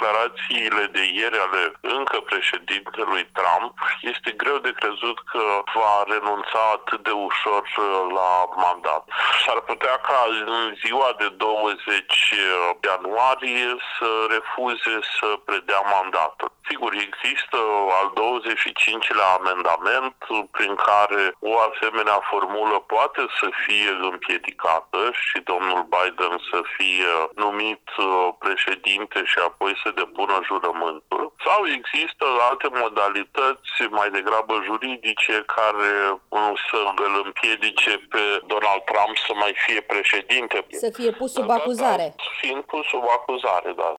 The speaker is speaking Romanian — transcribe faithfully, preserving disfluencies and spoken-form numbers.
declarațiile de ieri ale încă președintelui Trump, este greu de crezut că va renunța atât de ușor la mandat. S-ar putea ca în ziua de douăzeci ianuarie să refuze să predea mandatul. Sigur, există al douăzeci și cincilea amendament prin care o asemenea formulă poate să fie împiedicată și domnul Biden să fie numit președinte și apoi să depună jurământul. Sau există alte modalități mai degrabă juridice care să îl împiedice pe Donald Trump să mai fie președinte. Să fie pus sub acuzare. Fiind pus sub acuzare, da.